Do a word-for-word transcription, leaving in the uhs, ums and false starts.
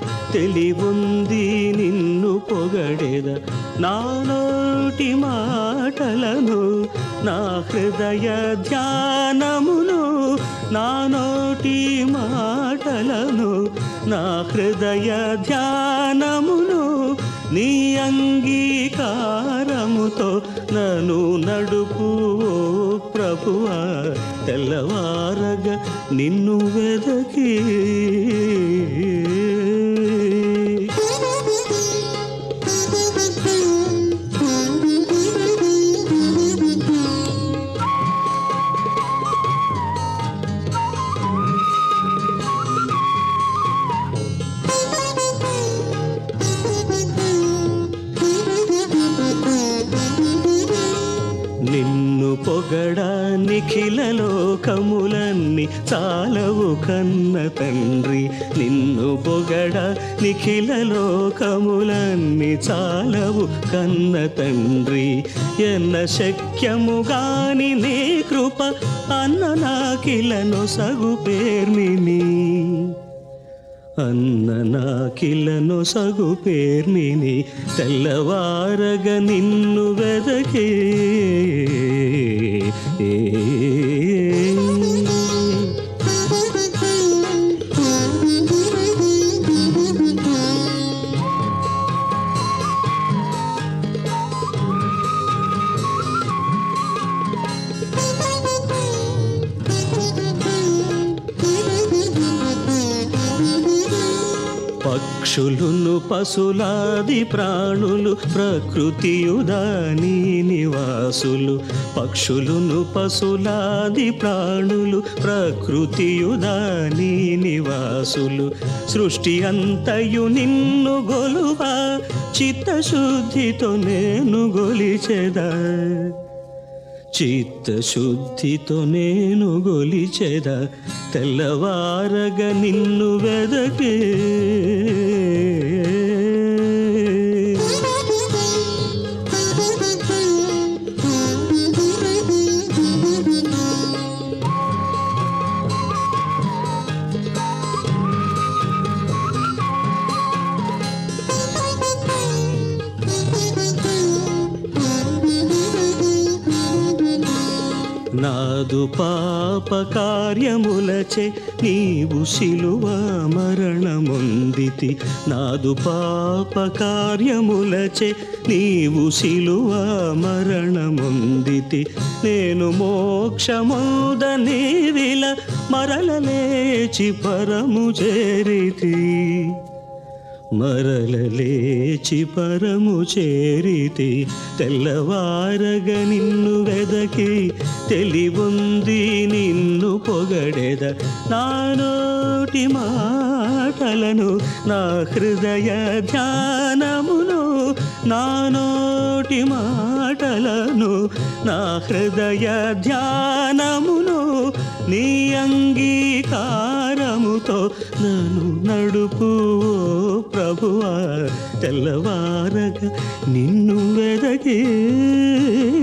తెలివుంది నిన్ను పొగడెద నా నోటి మాటలను నా హృదయ ధ్యానమును నా నోటి మాటలను నా హృదయ ధ్యానమును నీ అంగీకారముతో నన్ను నడుపు ఓ ప్రభువా తెల్లవారగా నిన్ను వెదకి నిన్ను పొగడా నిఖిల లోకములన్నీ చాలవు కన్న తండ్రి నిన్ను పొగడా నిఖిల లోకములన్నీ చాలవు కన్న తండ్రి ఎన్న శక్యము గాని నీ కృప అన్న నాకిలను సగు పేర్మిని అన్న నాకిలను సగు పేర్మిని తెల్లవారగ నిన్ను వెదకే పక్షులును పశులాది ప్రాణులు ప్రకృతియుదాని నివాసులు పక్షులును పశులాది ప్రాణులు ప్రకృతియుదాని నివాసులు సృష్టి అంతయు నిన్ను గొలువా చిత్తశుద్ధితో నేను గొలిచెదా చిత్తశుద్ధితో నేను గొలిచెద తెల్లవారగ నిన్ను వెదకే నాదు పాప కార్యములచే నీవు శిలువ మరణముందితి నాదు పాప కార్యములచే నీవు శిలువ మరణముందితి నేను మోక్షమోదని విల మరల లేచి పరము చేరితి మరల లేచి పరము చేరితి తెల్లవారగ నిన్ను వెదకి తెలివుంది నిన్ను పొగడెద నా నోటి మాటలను నా హృదయ ధ్యానమును నా నోటి మాటలను నా హృదయ ధ్యానమును నీ అంగీకారముతో నన్ను నడుపు ప్రభువా తెల్లవారగా నిన్ను వెదకే